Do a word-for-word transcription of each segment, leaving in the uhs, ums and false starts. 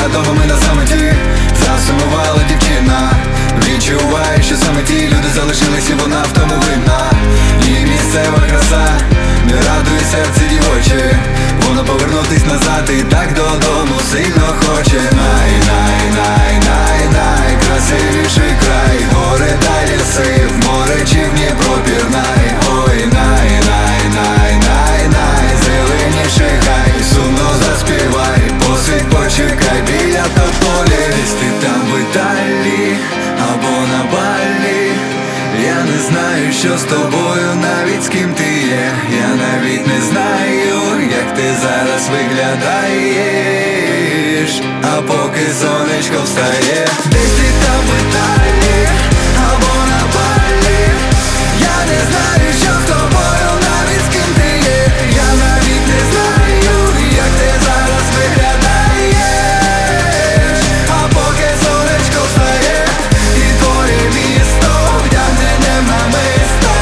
Дома ми на самоті, засумувала дівчина. Відчуваю, що саме ті люди залишились, і вона в тому винна. І місцева краса не радує серце дівоче. Воно повернутись назад і так додому сильно хоче. Най, най, най, най, най, красивіший край. Гори та ліси, в море чи в Дніпро пірнай. Ой, най, най, най, най, най, зеленіший хай. Сумно заспівай, посидь, почекай біля тополі. Десь ти там в Італії або на Балі. Я не знаю, що з тобою, навіть з ким ти є. Я навіть не знаю, як ти зараз виглядаєш. А поки сонечко встає, десь ти там в Італії або на Балі. Я не знаю, що з тобою, навіть з ким ти є. Я навіть не знаю, як ти зараз виглядаєш. А поки сонечко встає і твоє місто вдягнене в намисто.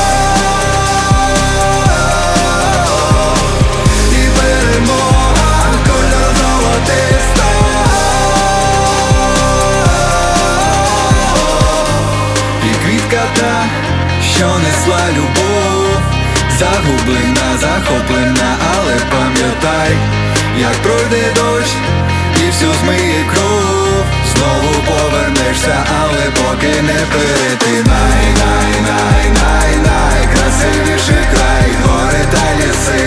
І перемога кольору золотисто. І квітка та, що несла любов, загублена, захоплена, але пам'ятай, як пройде дощ і всю змиє кров. Знову повернешся, але поки не перетинай. Най, най, най, най, красивіший край. Гори та ліси,